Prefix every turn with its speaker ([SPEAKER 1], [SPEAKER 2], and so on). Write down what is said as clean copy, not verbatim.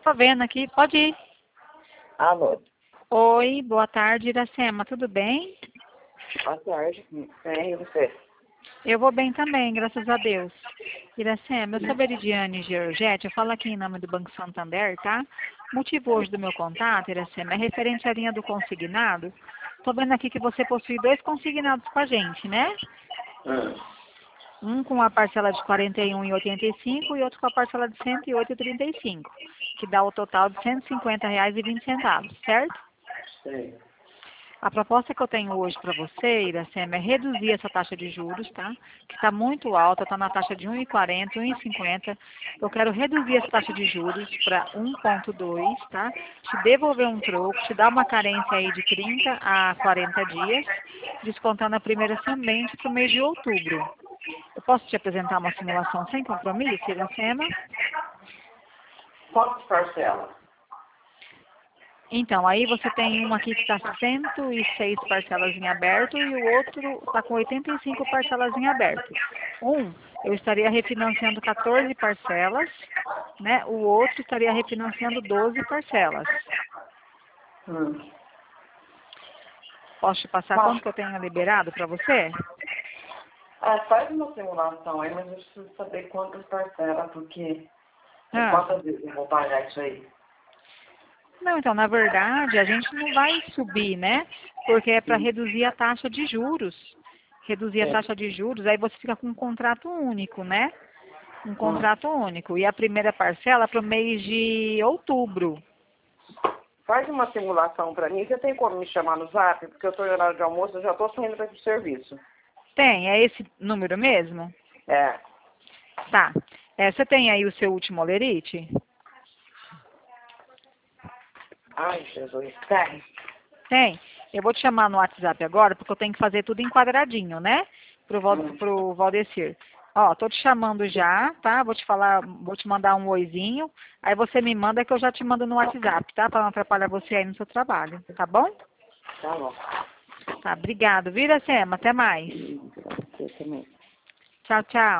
[SPEAKER 1] Tô vendo aqui, pode ir.
[SPEAKER 2] Alô,
[SPEAKER 1] Oi, boa tarde, Iracema, tudo bem?
[SPEAKER 2] boa tarde. Bem, e você?
[SPEAKER 1] Eu vou bem também, graças a Deus. Iracema, eu sou Veridiane Giorgetti, eu falo aqui em nome do Banco Santander, tá? O motivo hoje do meu contato, Iracema, é referente à linha do consignado. Tô vendo aqui que você possui 2 consignados com a gente, né? Um com a parcela de R$ 41,85 e outro com a parcela de R$ 108,35, que dá o total de R$ 150,20, certo?
[SPEAKER 2] Sim.
[SPEAKER 1] A proposta que eu tenho hoje para você, Iracema, é reduzir essa taxa de juros, tá? Que está muito alta, está na taxa de 1,40, 1,50. Eu quero reduzir essa taxa de juros para 1,2, tá? Te devolver um troco, te dar uma carência aí de 30 a 40 dias, descontando a primeira somente para o mês de outubro. Eu posso te apresentar uma simulação sem compromisso, Iracema?
[SPEAKER 2] Quantas parcelas?
[SPEAKER 1] Então, aí você tem uma aqui que está 106 parcelas em aberto e o outro está com 85 parcelas em aberto. Eu estaria refinanciando 14 parcelas, né? O outro estaria refinanciando 12 parcelas. Posso te passar quanto que eu tenho liberado para você?
[SPEAKER 2] Faz uma simulação aí, mas eu preciso saber quantas parcelas, porque
[SPEAKER 1] Ah.
[SPEAKER 2] quantas vezes eu vou pagar isso aí?
[SPEAKER 1] Não, então, na verdade, a gente não vai subir, né? Porque é para reduzir a taxa de juros. Reduzir a taxa de juros, aí você fica com um contrato único, né? Um contrato único. E a primeira parcela para o mês de outubro.
[SPEAKER 2] Faz uma simulação para mim. Você tem como me chamar no zap? Porque eu estou em horário de almoço, eu já estou saindo para o serviço.
[SPEAKER 1] Tem, é esse número mesmo?
[SPEAKER 2] É.
[SPEAKER 1] Tá. Você tem aí o seu último olerite?
[SPEAKER 2] Ai, Jesus. Tem.
[SPEAKER 1] Tem. Eu vou te chamar no WhatsApp agora, porque eu tenho que fazer tudo enquadradinho, né? Pro Valdecir. Ó, tô te chamando já, tá? Vou te mandar um oizinho. Aí você me manda que eu já te mando no WhatsApp, tá? Pra não atrapalhar você aí no seu trabalho, tá bom?
[SPEAKER 2] Tá bom.
[SPEAKER 1] Tá, obrigado. Vira, Sema. Até mais.
[SPEAKER 2] Você também.
[SPEAKER 1] Tchau, tchau.